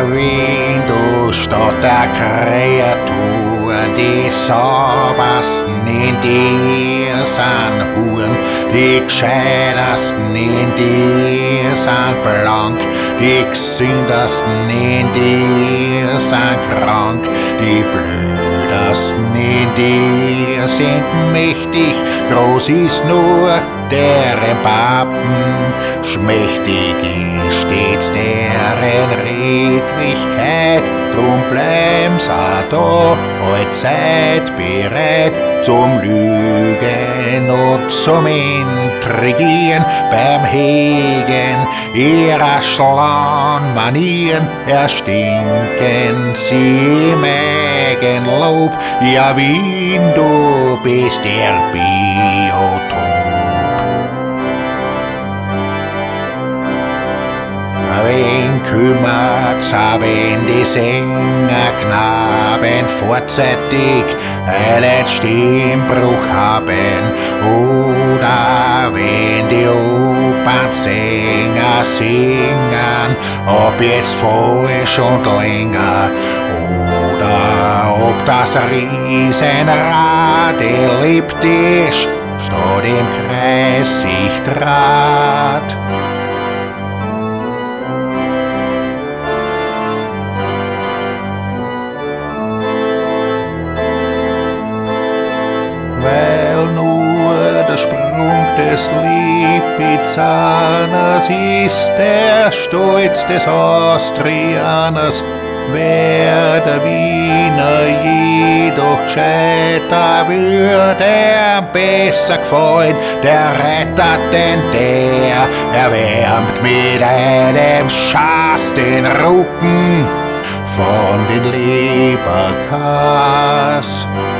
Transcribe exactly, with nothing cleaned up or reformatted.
Wien, du Stadt der Kreaturen, die saubersten in dir sind Huren, die gescheitersten in dir sind blank, die gesündersten in dir sind krank, die blödersten in dir sind mächtig, groß ist nur deren Pappen, schmächtig ist stets deren Redlichkeit, drum bleiben's auch da, allzeit bereit zum Lügen und zum Intrigieren, beim Hegen ihrer schlauen Manieren erstinken sie im Eigenlob, ja Wien, du bist der Biotop. Wen kümmert's, wenn die Sängerknaben vorzeitig einen Stimmbruch haben, oder wenn die Opernsänger singen, ob jetzt falsch und länger, oder ob das Riesenrad elliptisch statt im Kreis sich draht. Weil nur der Sprung des Lipizaners ist der Stolz des Austrianers, wär der Wiener jedoch gescheiter, würde er besser gefallen, der Retter, denn der erwärmt mit einem Schaß den Rücken von den Leberkas.